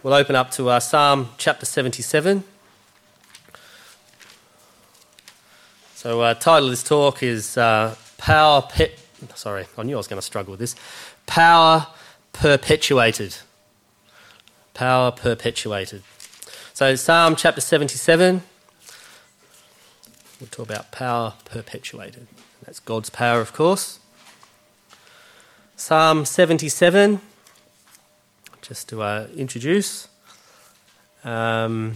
we'll open up to Psalm chapter 77. So title of this talk is Power Perpetuated. Power Perpetuated. So Psalm chapter 77, we'll talk about power perpetuated. That's God's power, of course. Psalm 77, just to introduce, and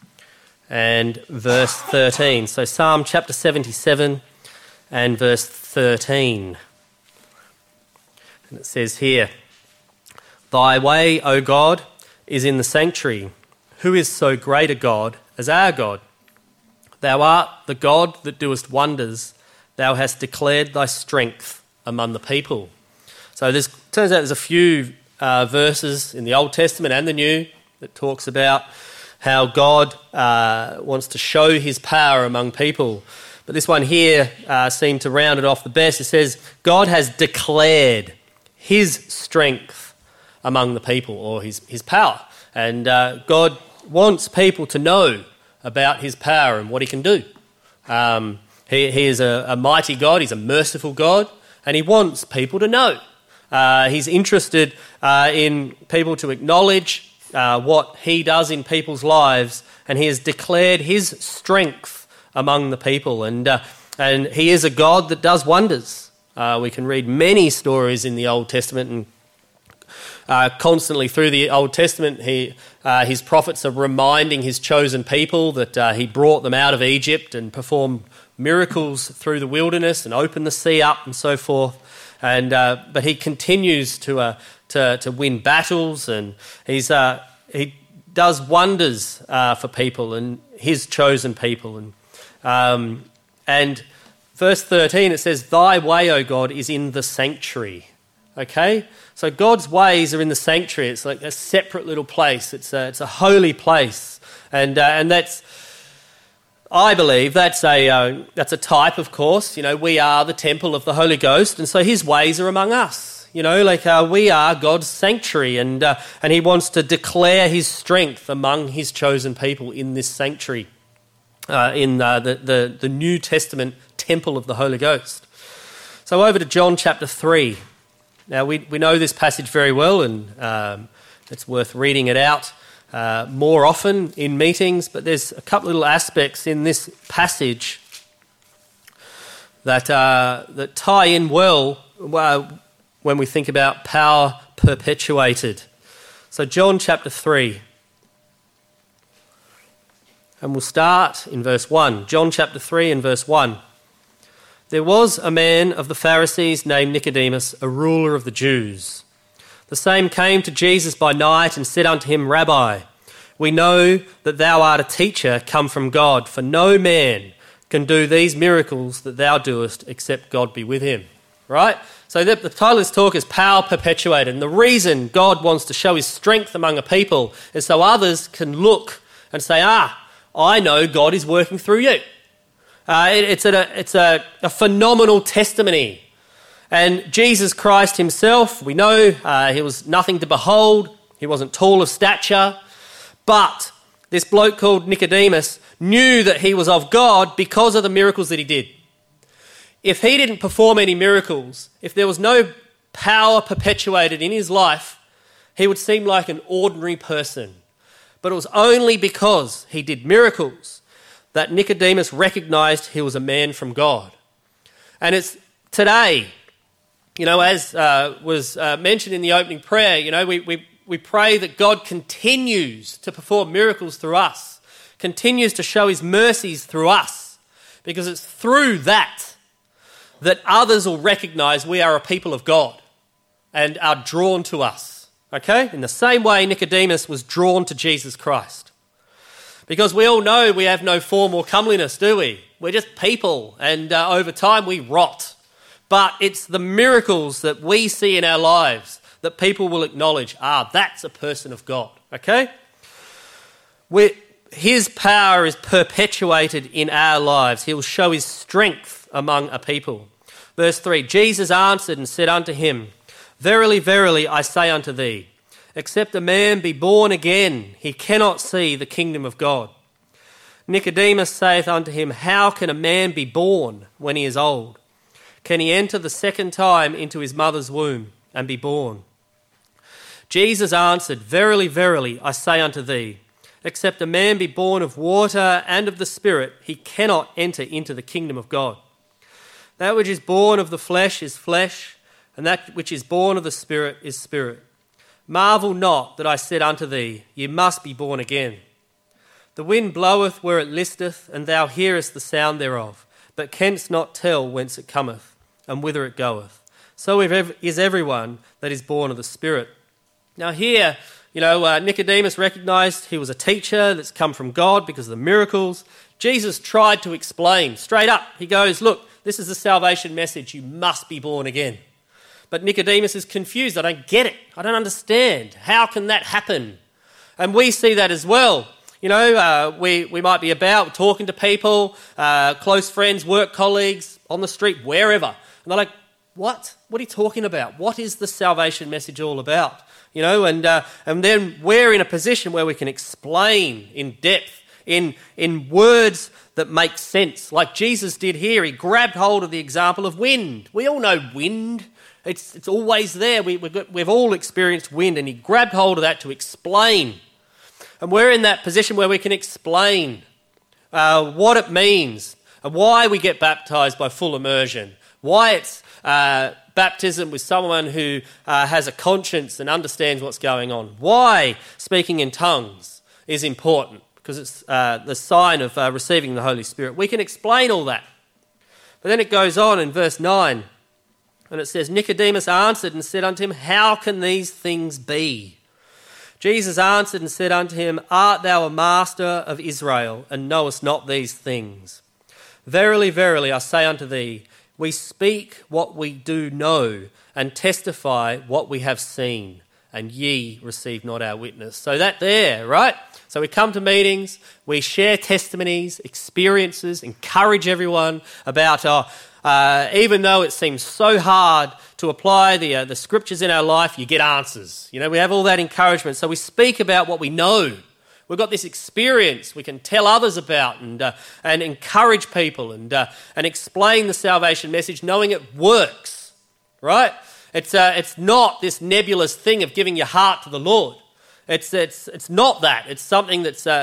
verse 13. So Psalm chapter 77 and verse 13. And it says here, "Thy way, O God, is in the sanctuary. Who is so great a God as our God? Thou art the God that doest wonders. Thou hast declared thy strength among the people." So this turns out there's a few verses in the Old Testament and the New that talks about how God wants to show his power among people. But this one here seemed to round it off the best. It says, God has declared his strength among the people, or his power. And God wants people to know about his power and what he can do. He is a mighty God, he's a merciful God, and he wants people to know. He's interested in people to acknowledge what he does in people's lives, and he has declared his strength among the people. And he is a God that does wonders. We can read many stories in the Old Testament, and constantly through the Old Testament, his prophets are reminding his chosen people that he brought them out of Egypt and performed miracles through the wilderness and opened the sea up and so forth. And but he continues to win battles, and he does wonders for people and his chosen people. And verse 13 it says, "Thy way, O God, is in the sanctuary." Okay, so God's ways are in the sanctuary. It's like a separate little place. It's a holy place, and that's, I believe, that's a type, of course. You know, we are the temple of the Holy Ghost, and so his ways are among us. You know, like we are God's sanctuary, and he wants to declare his strength among his chosen people in this sanctuary, in the New Testament temple of the Holy Ghost. So over to John chapter 3. Now, we know this passage very well, and it's worth reading it out more often in meetings, but there's a couple little aspects in this passage that tie in well when we think about power perpetuated. So John chapter 3, and we'll start in verse 1. John chapter 3 and verse 1. "There was a man of the Pharisees named Nicodemus, a ruler of the Jews. The same came to Jesus by night and said unto him, Rabbi, we know that thou art a teacher come from God, for no man can do these miracles that thou doest except God be with him." Right? So the title of this talk is Power Perpetuated. And the reason God wants to show his strength among a people is so others can look and say, I know God is working through you. It's a phenomenal testimony. And Jesus Christ himself, we know he was nothing to behold. He wasn't tall of stature. But this bloke called Nicodemus knew that he was of God because of the miracles that he did. If he didn't perform any miracles, if there was no power perpetuated in his life, he would seem like an ordinary person. But it was only because he did miracles that Nicodemus recognized he was a man from God. And it's today, you know, as was mentioned in the opening prayer, you know, we pray that God continues to perform miracles through us, continues to show his mercies through us, because it's through that others will recognize we are a people of God and are drawn to us, okay? In the same way Nicodemus was drawn to Jesus Christ. Because we all know we have no form or comeliness, do we? We're just people, and over time we rot. But it's the miracles that we see in our lives that people will acknowledge, that's a person of God, okay? His power is perpetuated in our lives. He'll show his strength among a people. Verse 3, Jesus answered and said unto him, Verily, verily, I say unto thee, Except a man be born again, he cannot see the kingdom of God. Nicodemus saith unto him, How can a man be born when he is old? Can he enter the second time into his mother's womb and be born? Jesus answered, Verily, verily, I say unto thee, except a man be born of water and of the Spirit, he cannot enter into the kingdom of God. That which is born of the flesh is flesh, and that which is born of the Spirit is spirit. Marvel not that I said unto thee, Ye must be born again. The wind bloweth where it listeth, and thou hearest the sound thereof, but canst not tell whence it cometh, and whither it goeth. So is everyone that is born of the Spirit. Now here, Nicodemus recognised he was a teacher that's come from God because of the miracles. Jesus tried to explain straight up. He goes, look, this is the salvation message. You must be born again. But Nicodemus is confused. I don't get it. I don't understand. How can that happen? And we see that as well. We might be about talking to people, close friends, work colleagues, on the street, wherever. And they're like, what? What are you talking about? What is the salvation message all about? And then we're in a position where we can explain in depth, in words that make sense. Like Jesus did here. He grabbed hold of the example of wind. We all know wind. It's always there. We've all experienced wind, and he grabbed hold of that to explain. And we're in that position where we can explain what it means and why we get baptised by full immersion, why it's baptism with someone who has a conscience and understands what's going on, why speaking in tongues is important, because it's the sign of receiving the Holy Spirit. We can explain all that. But then it goes on in verse 9, and it says, Nicodemus answered and said unto him, How can these things be? Jesus answered and said unto him, Art thou a master of Israel, and knowest not these things? Verily, verily, I say unto thee, we speak what we do know, and testify what we have seen, and ye receive not our witness. So that there, right? So we come to meetings, we share testimonies, experiences, encourage everyone about even though it seems so hard to apply the scriptures in our life, you get answers. We have all that encouragement. So we speak about what we know. We've got this experience we can tell others about and encourage people and explain the salvation message, knowing it works, right? It's not this nebulous thing of giving your heart to the Lord. It's not that. It's something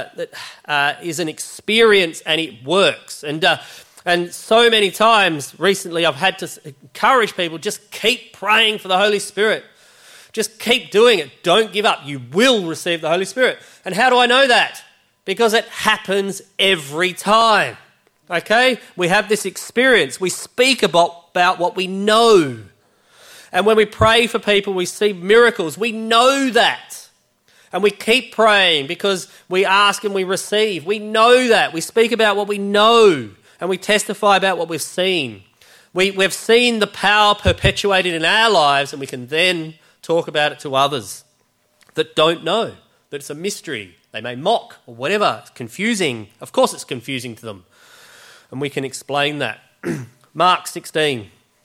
that is an experience, and it works. And so many times recently I've had to encourage people, just keep praying for the Holy Spirit. Just keep doing it. Don't give up. You will receive the Holy Spirit. And how do I know that? Because it happens every time. Okay? We have this experience. We speak about what we know. And when we pray for people, we see miracles. We know that. And we keep praying because we ask and we receive. We know that. We speak about what we know. And we testify about what we've seen. We've seen the power perpetuated in our lives, and we can then talk about it to others that don't know, that it's a mystery. They may mock or whatever. It's confusing. Of course it's confusing to them. And we can explain that. Mark 16.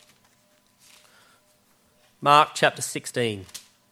Mark chapter 16.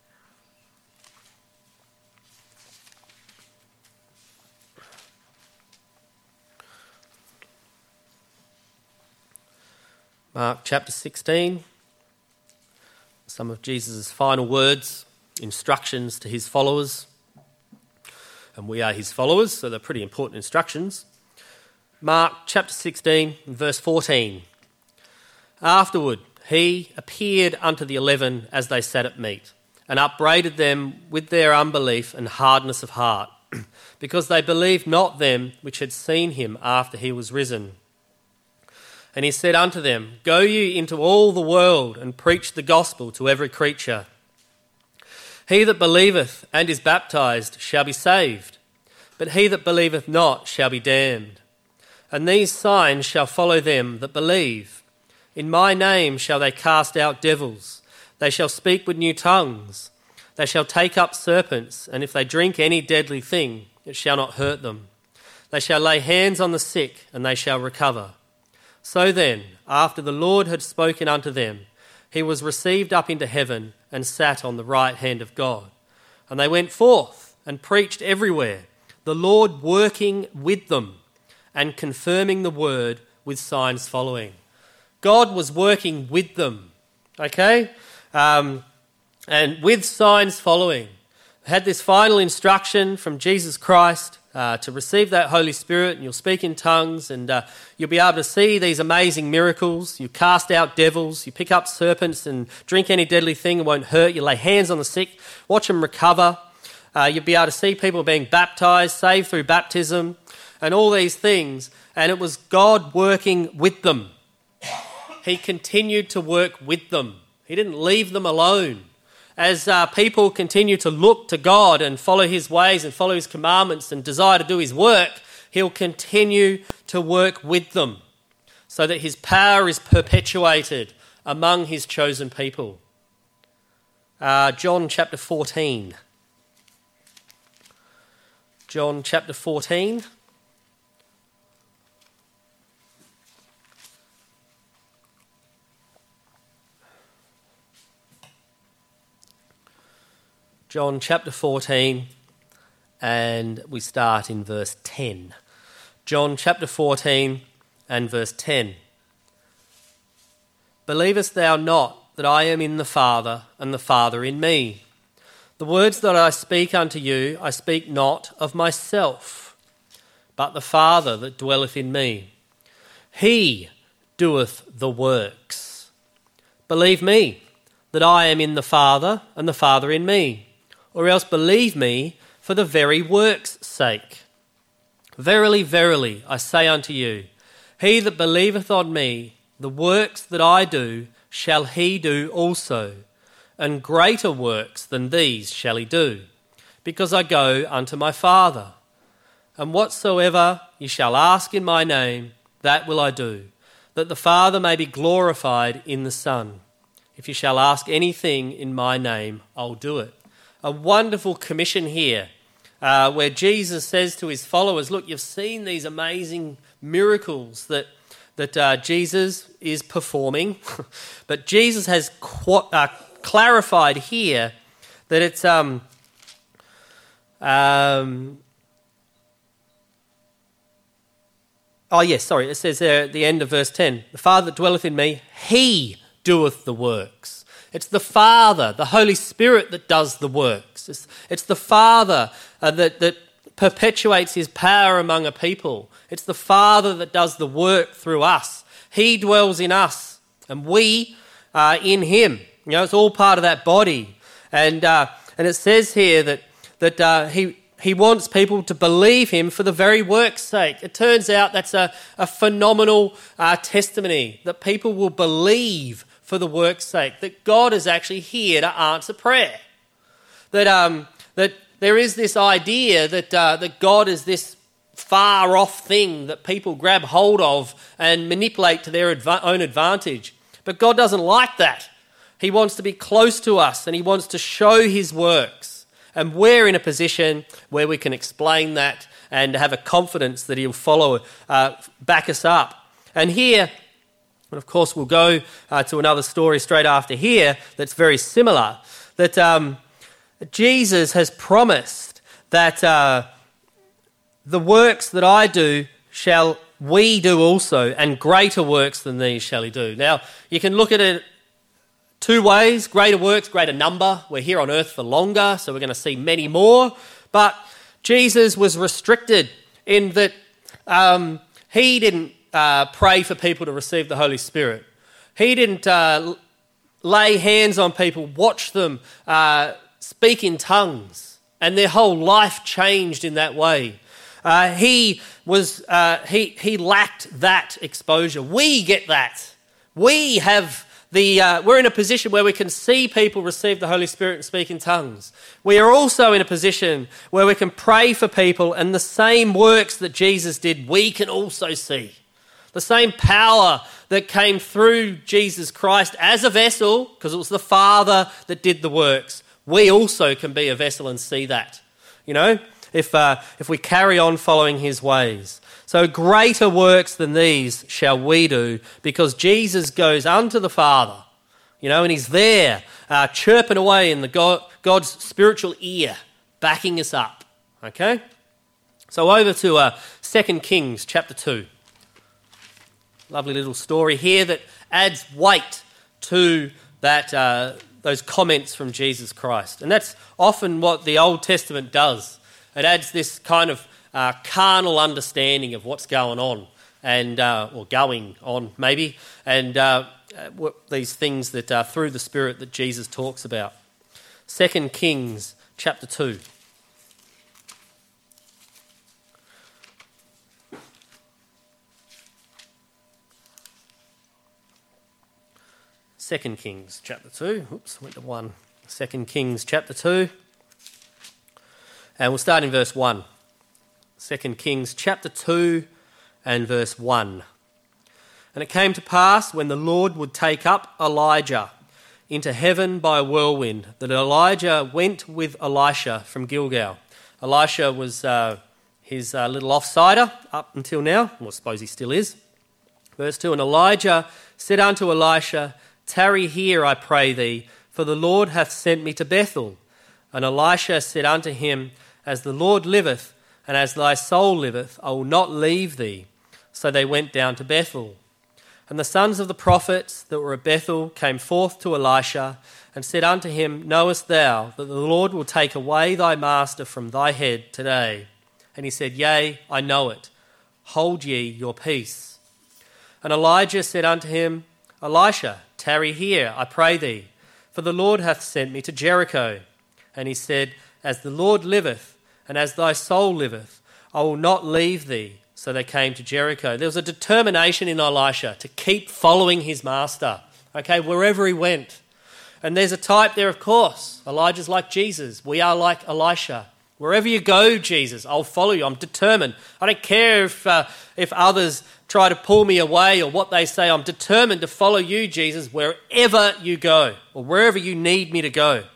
Mark chapter 16, some of Jesus' final words, instructions to his followers. And we are his followers, so they're pretty important instructions. Mark chapter 16, verse 14. Afterward, he appeared unto the 11 as they sat at meat, and upbraided them with their unbelief and hardness of heart, because they believed not them which had seen him after he was risen. And he said unto them, Go ye into all the world and preach the gospel to every creature. He that believeth and is baptized shall be saved, but he that believeth not shall be damned. And these signs shall follow them that believe. In my name shall they cast out devils. They shall speak with new tongues. They shall take up serpents, and if they drink any deadly thing, it shall not hurt them. They shall lay hands on the sick, and they shall recover. So then, after the Lord had spoken unto them, he was received up into heaven and sat on the right hand of God. And they went forth and preached everywhere, the Lord working with them and confirming the word with signs following. God was working with them, okay? And with signs following. They had this final instruction from Jesus Christ to receive that Holy Spirit, and you'll speak in tongues, and you'll be able to see these amazing miracles. You cast out devils, you pick up serpents and drink any deadly thing, it won't hurt. You lay hands on the sick, watch them recover. You'll be able to see people being baptised, saved through baptism, and all these things. And it was God working with them. He continued to work with them. He didn't leave them alone. As people continue to look to God and follow his ways and follow his commandments and desire to do his work, he'll continue to work with them so that his power is perpetuated among his chosen people. John chapter 14. John chapter 14. John chapter 14, and we start in verse 10. John chapter 14 and verse 10. Believest thou not that I am in the Father, and the Father in me? The words that I speak unto you, I speak not of myself, but the Father that dwelleth in me. He doeth the works. Believe me that I am in the Father, and the Father in me. Or else believe me for the very works' sake. Verily, verily, I say unto you, he that believeth on me, the works that I do, shall he do also, and greater works than these shall he do, because I go unto my Father. And whatsoever ye shall ask in my name, that will I do, that the Father may be glorified in the Son. If ye shall ask anything in my name, I'll do it. A wonderful commission here where Jesus says to his followers, look, you've seen these amazing miracles that Jesus is performing, but Jesus has clarified here that it's it says there at the end of verse 10, the Father that dwelleth in me, he doeth the works. It's the Father, the Holy Spirit that does the works. It's the Father that perpetuates his power among a people. It's the Father that does the work through us. He dwells in us and we are in him. You know, it's all part of that body. And it says here that he wants people to believe him for the very work's sake. It turns out that's a phenomenal testimony, that people will believe for the work's sake, that God is actually here to answer prayer. That there is this idea that God is this far-off thing that people grab hold of and manipulate to their own advantage. But God doesn't like that. He wants to be close to us and he wants to show his works. And we're in a position where we can explain that and have a confidence that he'll back us up. And here, and of course, we'll go to another story straight after here that's very similar, that Jesus has promised that the works that I do shall we do also, and greater works than these shall he do. Now, you can look at it two ways, greater works, greater number. We're here on earth for longer, so we're going to see many more. But Jesus was restricted in that he didn't pray for people to receive the Holy Spirit. He didn't lay hands on people, watch them speak in tongues, and their whole life changed in that way. He lacked that exposure. We get that. We have we're in a position where we can see people receive the Holy Spirit and speak in tongues. We are also in a position where we can pray for people, and the same works that Jesus did, we can also see. The same power that came through Jesus Christ as a vessel, because it was the Father that did the works, we also can be a vessel and see that, you know, if we carry on following his ways. So greater works than these shall we do, because Jesus goes unto the Father. and he's there chirping away in God's spiritual ear, backing us up, okay? So over to 2 Kings chapter 2. Lovely little story here that adds weight to that those comments from Jesus Christ. And that's often what the Old Testament does. It adds this kind of carnal understanding of what's going on, and or going on maybe, and these things that through the Spirit that Jesus talks about. 2 Kings chapter 2. Second Kings chapter 2. Oops, went to 1. 2 Kings chapter 2. And we'll start in verse 1. 2 Kings chapter 2 and verse 1. And it came to pass when the Lord would take up Elijah into heaven by a whirlwind, that Elijah went with Elisha from Gilgal. Elisha was his little offsider up until now. Well, I suppose he still is. Verse 2, and Elijah said unto Elisha, tarry here, I pray thee, for the Lord hath sent me to Bethel. And Elisha said unto him, as the Lord liveth, and as thy soul liveth, I will not leave thee. So they went down to Bethel. And the sons of the prophets that were at Bethel came forth to Elisha, and said unto him, knowest thou that the Lord will take away thy master from thy head today? And he said, yea, I know it. Hold ye your peace. And Elijah said unto him, Elisha, tarry here, I pray thee, for the Lord hath sent me to Jericho. And he said, as the Lord liveth, and as thy soul liveth, I will not leave thee. So they came to Jericho. There was a determination in Elisha to keep following his master, okay, wherever he went. And there's a type there, of course. Elijah's like Jesus. We are like Elisha. Wherever you go, Jesus, I'll follow you. I'm determined. I don't care if others try to pull me away or what they say. I'm determined to follow you, Jesus, wherever you go or wherever you need me to go.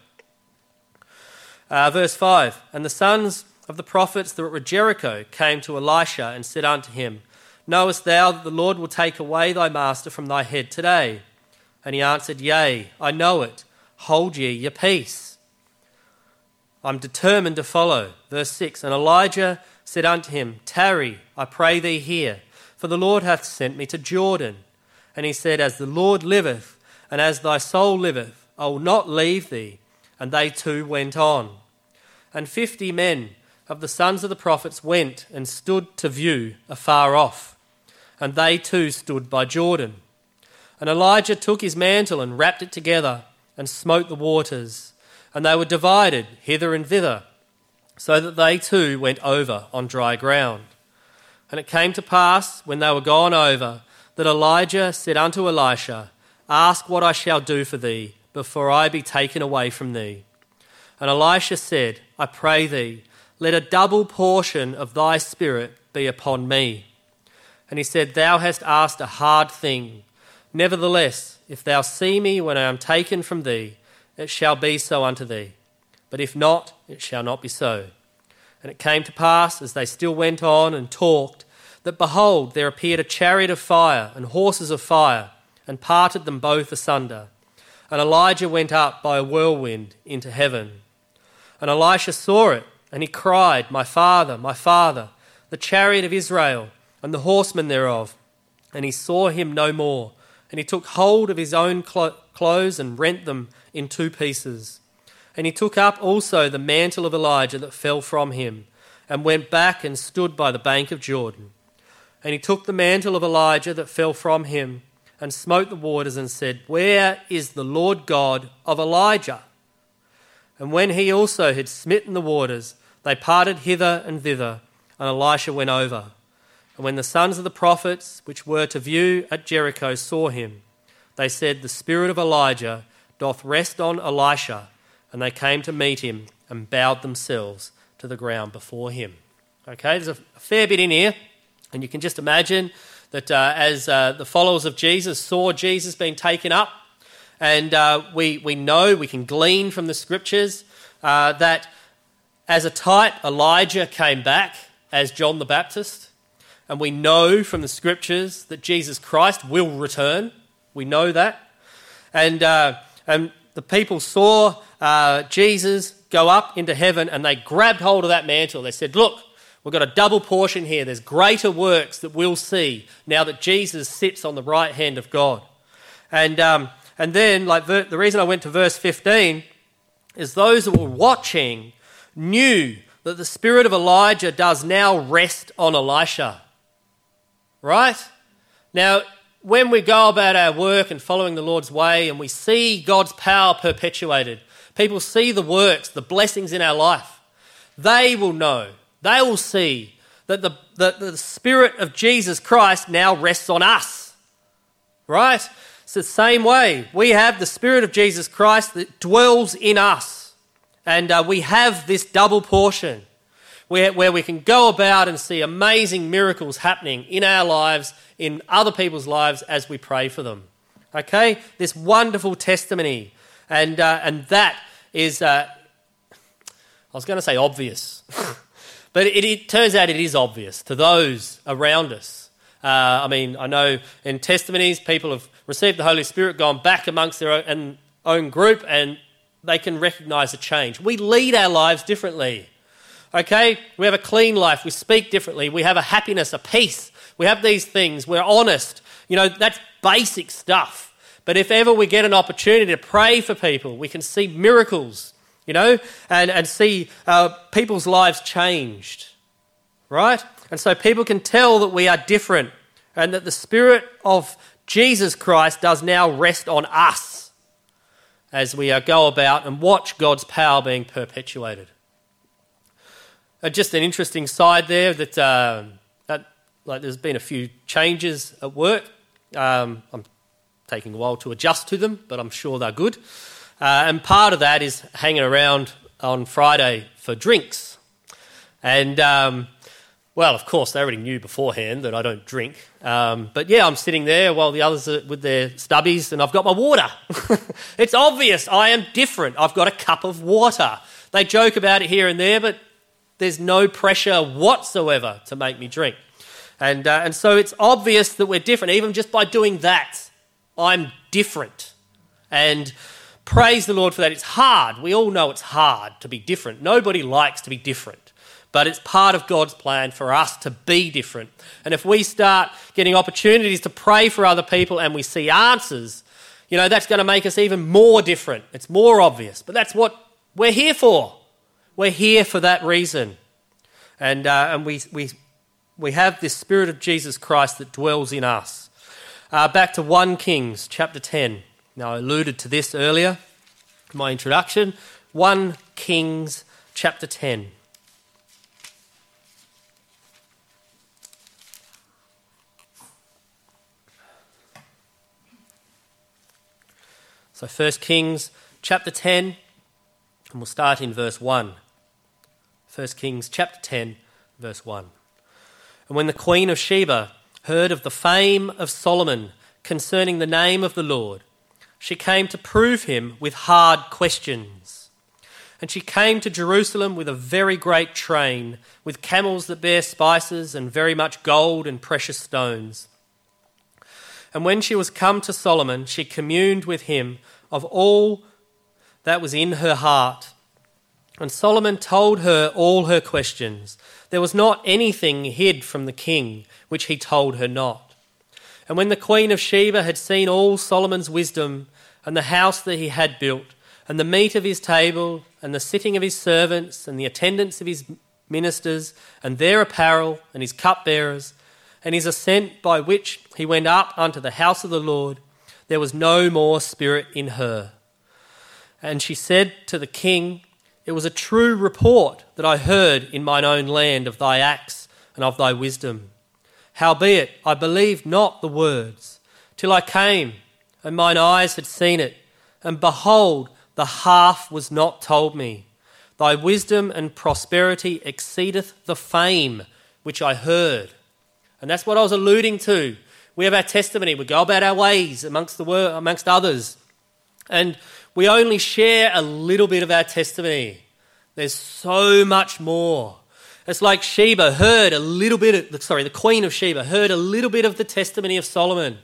Verse 5, and the sons of the prophets that were at Jericho came to Elisha and said unto him, knowest thou that the Lord will take away thy master from thy head today? And he answered, yea, I know it. Hold ye your peace. I'm determined to follow. Verse 6, and Elijah said unto him, tarry, I pray thee here, for the Lord hath sent me to Jordan. And he said, as the Lord liveth, and as thy soul liveth, I will not leave thee. And they two went on. And 50 men of the sons of the prophets went and stood to view afar off. And they too stood by Jordan. And Elijah took his mantle and wrapped it together and smote the waters. And they were divided hither and thither, so that they too went over on dry ground. And it came to pass, when they were gone over, that Elijah said unto Elisha, ask what I shall do for thee, before I be taken away from thee. And Elisha said, I pray thee, let a double portion of thy spirit be upon me. And he said, thou hast asked a hard thing. Nevertheless, if thou see me when I am taken from thee, it shall be so unto thee. But if not, it shall not be so. And it came to pass, as they still went on and talked, that behold, there appeared a chariot of fire and horses of fire, and parted them both asunder. And Elijah went up by a whirlwind into heaven. And Elisha saw it, and he cried, my father, the chariot of Israel, and the horsemen thereof. And he saw him no more. And he took hold of his own clothes and rent them in 2 pieces. And he took up also the mantle of Elijah that fell from him, and went back and stood by the bank of Jordan. And he took the mantle of Elijah that fell from him, and smote the waters, and said, where is the Lord God of Elijah? And when he also had smitten the waters, they parted hither and thither, and Elisha went over. And when the sons of the prophets, which were to view at Jericho, saw him, they said, the spirit of Elijah doth rest on Elisha. And they came to meet him and bowed themselves to the ground before him. Okay, there's a fair bit in here, and you can just imagine that as the followers of Jesus saw Jesus being taken up, and we know, we can glean from the scriptures that as a type, Elijah came back as John the Baptist. And we know from the scriptures that Jesus Christ will return. We know that. And the people saw Jesus go up into heaven, and they grabbed hold of that mantle. They said, look, we've got a double portion here. There's greater works that we'll see now that Jesus sits on the right hand of God. And then, the reason I went to verse 15 is those that were watching knew that the spirit of Elijah does now rest on Elisha. Right? Now, when we go about our work and following the Lord's way and we see God's power perpetuated, people see the works, the blessings in our life, they will know, they will see that the Spirit of Jesus Christ now rests on us. Right? It's the same way. We have the Spirit of Jesus Christ that dwells in us. And we have this double portion where we can go about and see amazing miracles happening in our lives, in other people's lives as we pray for them. Okay? This wonderful testimony. And that is, I was going to say obvious, but it turns out it is obvious to those around us. I know in testimonies people have received the Holy Spirit, gone back amongst their own group, and they can recognise a change. We lead our lives differently. Okay? We have a clean life. We speak differently. We have a happiness, a peace. We have these things. We're honest. That's basic stuff. But if ever we get an opportunity to pray for people, we can see miracles, and see people's lives changed. Right? And so people can tell that we are different and that the Spirit of Jesus Christ does now rest on us as we go about and watch God's power being perpetuated. Just an interesting side there that there's been a few changes at work. I'm taking a while to adjust to them, but I'm sure they're good. And part of that is hanging around on Friday for drinks. And, of course, they already knew beforehand that I don't drink. But, I'm sitting there while the others are with their stubbies, and I've got my water. It's obvious I am different. I've got a cup of water. They joke about it here and there, but there's no pressure whatsoever to make me drink. And so it's obvious that we're different. Even just by doing that, I'm different. And praise the Lord for that. It's hard. We all know it's hard to be different. Nobody likes to be different. But it's part of God's plan for us to be different. And if we start getting opportunities to pray for other people and we see answers, that's going to make us even more different. It's more obvious. But that's what we're here for. We're here for that reason. And we have this Spirit of Jesus Christ that dwells in us. Back to 1 Kings chapter 10. Now, I alluded to this earlier in my introduction. 1 Kings chapter 10. So 1 Kings chapter 10, and we'll start in verse 1. 1 Kings chapter 10, verse 1. And when the Queen of Sheba heard of the fame of Solomon concerning the name of the Lord, she came to prove him with hard questions. And she came to Jerusalem with a very great train, with camels that bear spices and very much gold and precious stones. And when she was come to Solomon, she communed with him of all that was in her heart. And Solomon told her all her questions. There was not anything hid from the king which he told her not. And when the Queen of Sheba had seen all Solomon's wisdom, and the house that he had built, and the meat of his table, and the sitting of his servants, and the attendance of his ministers, and their apparel, and his cupbearers, and his ascent by which he went up unto the house of the Lord, there was no more spirit in her. And she said to the king, It was a true report that I heard in mine own land of thy acts and of thy wisdom. Howbeit, I believed not the words, till I came, and mine eyes had seen it, and behold, the half was not told me. Thy wisdom and prosperity exceedeth the fame which I heard. And that's what I was alluding to. We have our testimony. We go about our ways amongst others. And we only share a little bit of our testimony. There's so much more. It's like the Queen of Sheba heard a little bit of the testimony of Solomon.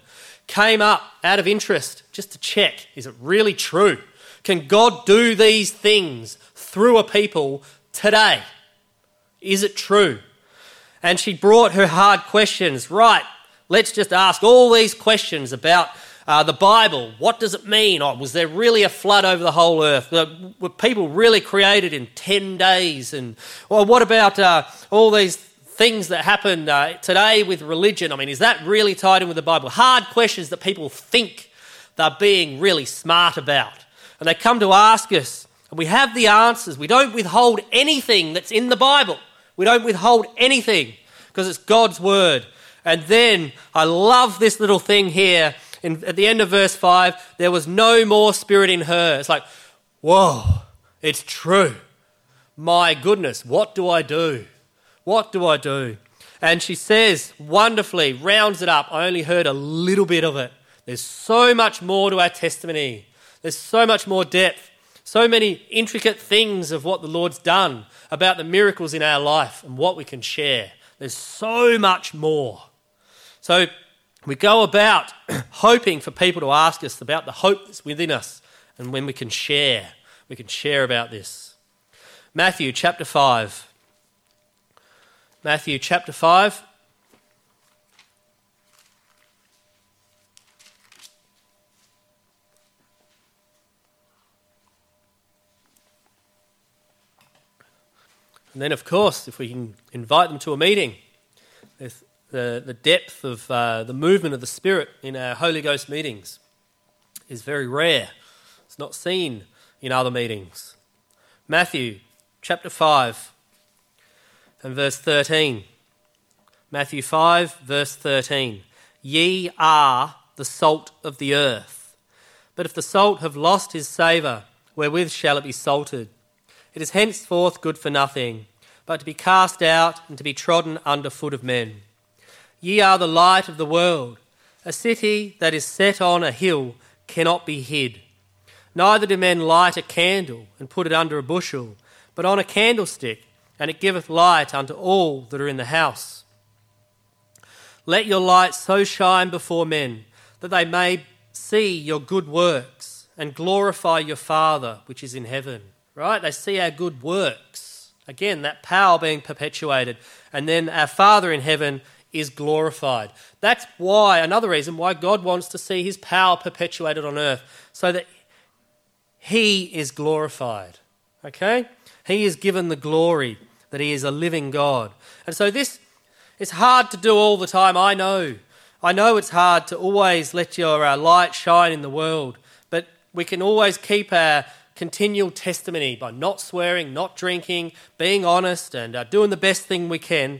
came up out of interest just to check, is it really true? Can God do these things through a people today? Is it true? And she brought her hard questions. Right, let's just ask all these questions about the Bible. What does it mean? Was there really a flood over the whole earth? Were people really created in 10 days? And what about all these things that happen today with religion? I mean, is that really tied in with the Bible? Hard questions that people think they're being really smart about. And they come to ask us, and we have the answers. We don't withhold anything that's in the Bible. We don't withhold anything because it's God's word. And then I love this little thing here. At the end of verse 5, there was no more spirit in her. It's like, whoa, it's true. My goodness, what do I do? What do I do? And she says, wonderfully, rounds it up. I only heard a little bit of it. There's so much more to our testimony. There's so much more depth. So many intricate things of what the Lord's done, about the miracles in our life and what we can share. There's so much more. So we go about hoping for people to ask us about the hope that's within us and when we can share about this. Matthew chapter 5. Matthew chapter 5. And then, of course, if we can invite them to a meeting, the depth of the movement of the Spirit in our Holy Ghost meetings is very rare. It's not seen in other meetings. Matthew chapter 5 and verse 13. Matthew 5 verse 13. Ye are the salt of the earth. But if the salt have lost his savour, wherewith shall it be salted? It is henceforth good for nothing, but to be cast out and to be trodden under foot of men. Ye are the light of the world. A city that is set on a hill cannot be hid. Neither do men light a candle and put it under a bushel, but on a candlestick, and it giveth light unto all that are in the house. Let your light so shine before men, that they may see your good works and glorify your Father which is in heaven. Right? They see our good works. Again, that power being perpetuated. And then our Father in heaven is glorified. That's why, another reason why God wants to see his power perpetuated on earth, so that he is glorified. Okay? He is given the glory that he is a living God. And so this is hard to do all the time, I know. I know it's hard to always let your light shine in the world, but we can always keep our continual testimony by not swearing, not drinking, being honest, and doing the best we can.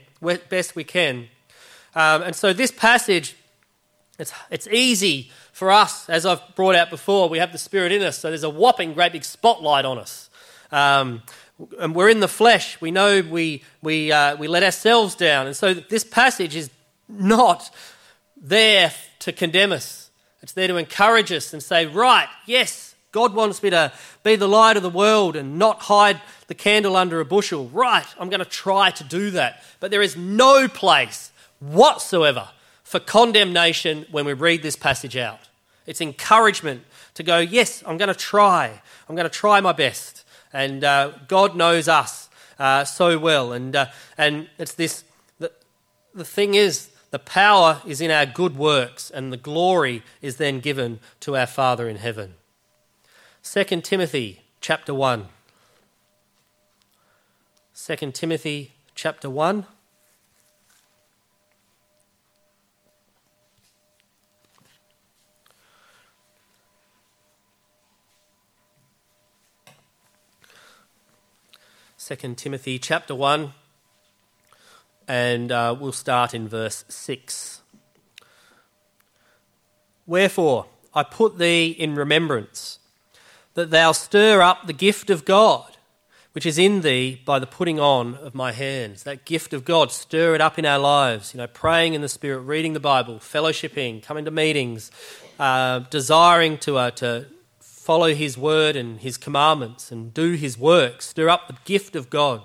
And so this passage, it's easy for us, as I've brought out before. We have the Spirit in us, so there's a whopping great big spotlight on us, and we're in the flesh. We know we let ourselves down, and so this passage is not there to condemn us. It's there to encourage us and say, right, yes, God wants me to be the light of the world and not hide the candle under a bushel. Right, I'm going to try to do that. But there is no place whatsoever for condemnation when we read this passage out. It's encouragement to go, yes, I'm going to try. I'm going to try my best. And God knows us so well. And it's this, the thing is, the power is in our good works, and the glory is then given to our Father in heaven. 2 Timothy chapter 1. 2 Timothy chapter 1. Second Timothy chapter 1, and we'll start in verse 6. Wherefore I put thee in remembrance, that thou stir up the gift of God, which is in thee by the putting on of my hands. That gift of God, stir it up in our lives, praying in the Spirit, reading the Bible, fellowshipping, coming to meetings, desiring to follow his word and his commandments and do his work. Stir up the gift of God.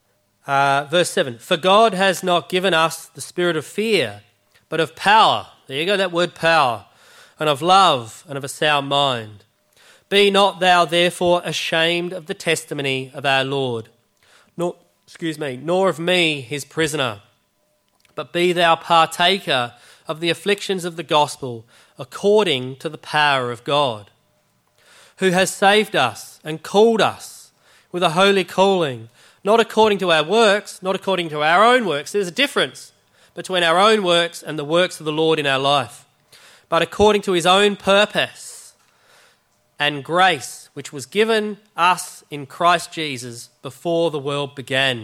Verse 7, for God has not given us the spirit of fear, but of power. There you go, that word power. And of love and of a sound mind. Be not thou therefore ashamed of the testimony of our Lord, nor of me his prisoner, but be thou partaker of the afflictions of the gospel according to the power of God, who has saved us and called us with a holy calling, not according to our works, not according to our own works. There's a difference between our own works and the works of the Lord in our life, but according to his own purpose and grace, which was given us in Christ Jesus before the world began.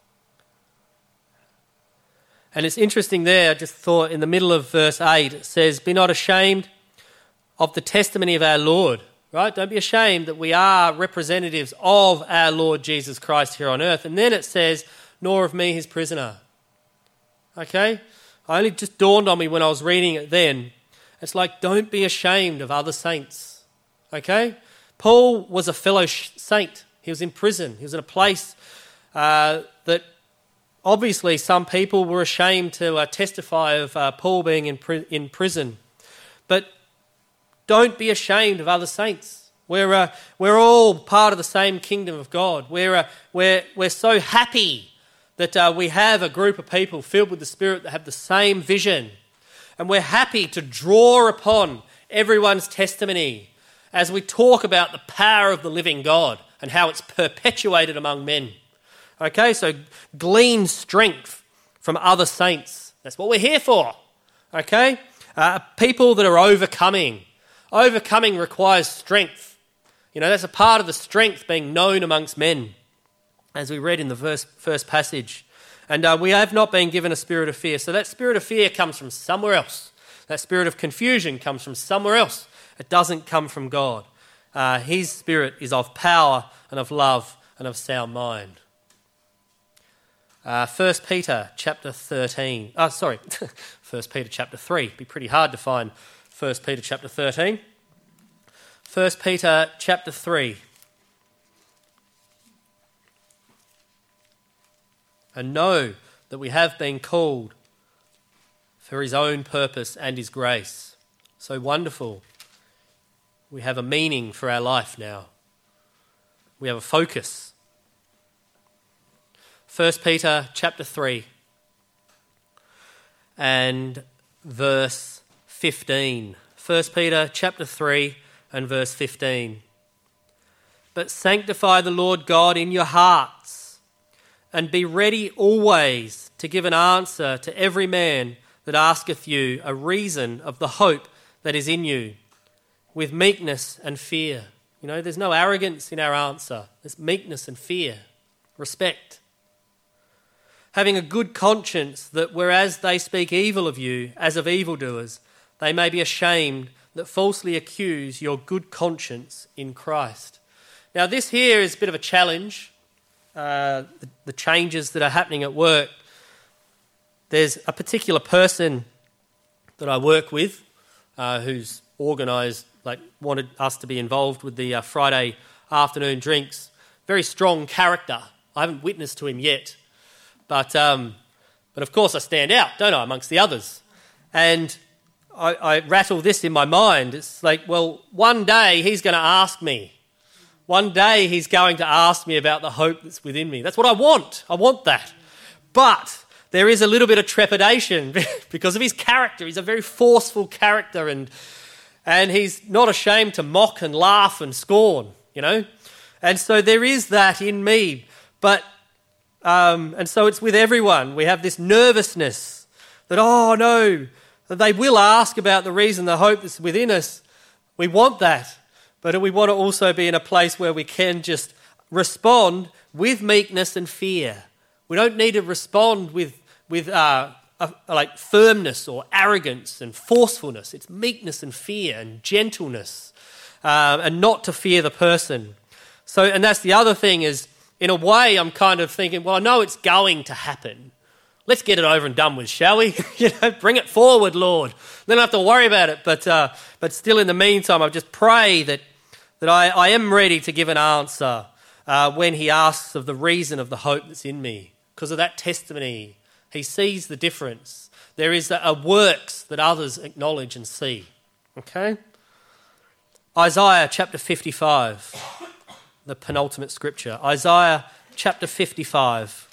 And it's interesting there, I just thought in the middle of verse 8, it says, be not ashamed of the testimony of our Lord. Right? Don't be ashamed that we are representatives of our Lord Jesus Christ here on earth. And then it says, nor of me his prisoner. Okay? It only just dawned on me when I was reading it then. It's like, don't be ashamed of other saints. Okay? Paul was a fellow saint. He was in prison. He was in a place that obviously some people were ashamed to testify of Paul being in prison. But don't be ashamed of other saints. We're all part of the same kingdom of God. We're so happy that we have a group of people filled with the Spirit that have the same vision. And we're happy to draw upon everyone's testimony as we talk about the power of the living God and how it's perpetuated among men. Okay, so glean strength from other saints. That's what we're here for. Okay? People that are overcoming. Overcoming requires strength. You know, that's a part of the strength being known amongst men, as we read in the first passage. And we have not been given a spirit of fear. So that spirit of fear comes from somewhere else. That spirit of confusion comes from somewhere else. It doesn't come from God. His spirit is of power and of love and of sound mind. 1 Peter chapter 13. 1 Peter chapter 3. It'd be pretty hard to find 1 Peter chapter 13. 1 Peter chapter 3. And know that we have been called for his own purpose and his grace. So wonderful. We have a meaning for our life now. We have a focus. 1 Peter chapter 3 and verse 15. 1 Peter chapter 3 and verse 15. But sanctify the Lord God in your hearts, and be ready always to give an answer to every man that asketh you a reason of the hope that is in you, with meekness and fear. You know, there's no arrogance in our answer. There's meekness and fear, respect. Having a good conscience, that whereas they speak evil of you as of evildoers, they may be ashamed that falsely accuse your good conscience in Christ. Now this here is a bit of a challenge, the changes that are happening at work. There's a particular person that I work with who's organised, wanted us to be involved with the Friday afternoon drinks. Very strong character. I haven't witnessed to him yet. But of course I stand out, don't I, amongst the others. And I rattle this in my mind. It's like, well, one day he's going to ask me. One day he's going to ask me about the hope that's within me. That's what I want. I want that. But there is a little bit of trepidation because of his character. He's a very forceful character and he's not ashamed to mock and laugh and scorn, you know. And so there is that in me. But and so it's with everyone. We have this nervousness that, oh no, that they will ask about the reason, the hope that's within us. We want that. But we want to also be in a place where we can just respond with meekness and fear. We don't need to respond with like firmness or arrogance and forcefulness. It's meekness and fear and gentleness, and not to fear the person. So, and that's the other thing is, in a way, I'm kind of thinking, well, I know it's going to happen. Let's get it over and done with, shall we? Bring it forward, Lord. Then I don't have to worry about it. But still, in the meantime, I just pray that I am ready to give an answer when he asks of the reason of the hope that's in me, because of that testimony He sees the difference. There is a works that others acknowledge and see. Okay? Isaiah chapter 55, the penultimate scripture. Isaiah chapter 55.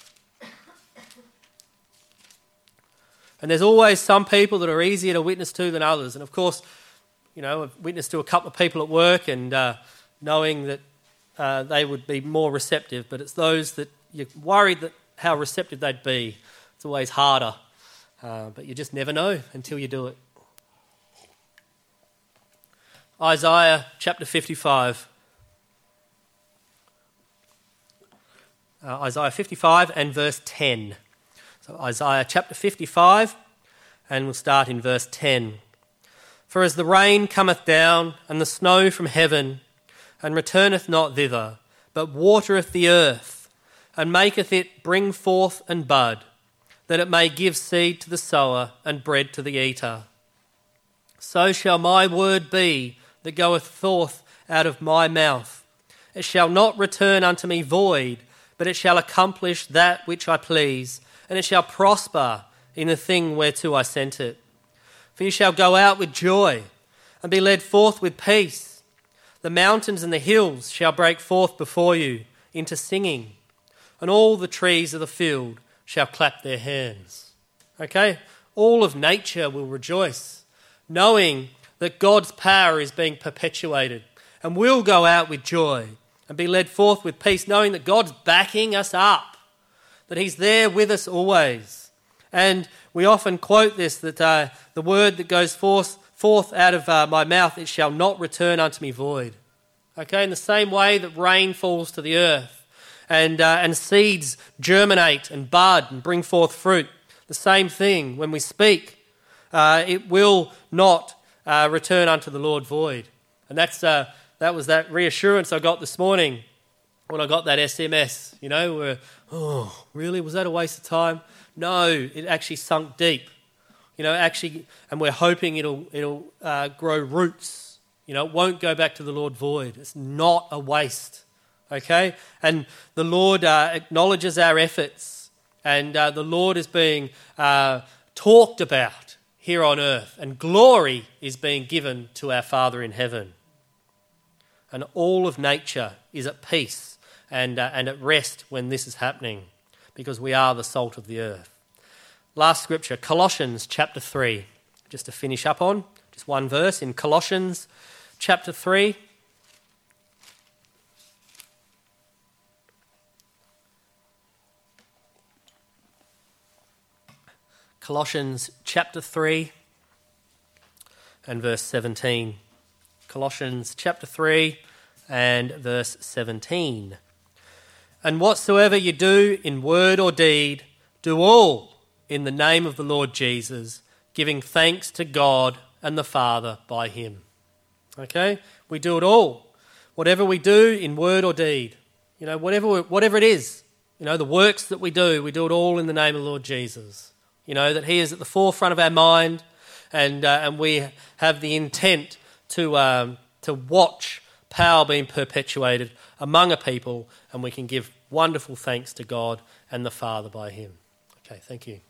And there's always some people that are easier to witness to than others. And of course, I've witnessed to a couple of people at work and knowing that they would be more receptive, but it's those that you're worried that how receptive they'd be. It's always harder, but you just never know until you do it. Isaiah chapter 55. Isaiah 55 and verse 10. So Isaiah chapter 55, and we'll start in verse 10. For as the rain cometh down, and the snow from heaven, and returneth not thither, but watereth the earth, and maketh it bring forth and bud, that it may give seed to the sower, and bread to the eater. So shall my word be that goeth forth out of my mouth. It shall not return unto me void, but it shall accomplish that which I please, and it shall prosper in the thing whereto I sent it. For you shall go out with joy, and be led forth with peace. The mountains and the hills shall break forth before you into singing, and all the trees of the field shall clap their hands. Okay? All of nature will rejoice, knowing that God's power is being perpetuated, and we'll go out with joy and be led forth with peace, knowing that God's backing us up, that he's there with us always. And we often quote this, that the word that goes forth out of my mouth, it shall not return unto me void. Okay, in the same way that rain falls to the earth and seeds germinate and bud and bring forth fruit, the same thing when we speak, it will not return unto the Lord void. And that was that reassurance I got this morning when I got that SMS, where, oh, really? Was that a waste of time? No, it actually sunk deep, and we're hoping it'll grow roots. It won't go back to the Lord void. It's not a waste, okay? And the Lord acknowledges our efforts, and the Lord is being talked about here on earth, and glory is being given to our Father in heaven. And all of nature is at peace and at rest when this is happening, because we are the salt of the earth. Last scripture, Colossians chapter 3, just to finish up on, just one verse in Colossians chapter 3. Colossians chapter 3 and verse 17. Colossians chapter 3 and verse 17. And whatsoever you do in word or deed, do all in the name of the Lord Jesus, giving thanks to God and the Father by him. Okay? We do it all. Whatever we do in word or deed, whatever it is, the works that we do it all in the name of the Lord Jesus. That he is at the forefront of our mind, and we have the intent to watch power being perpetuated among a people, and we can give wonderful thanks to God and the Father by him. Okay, thank you.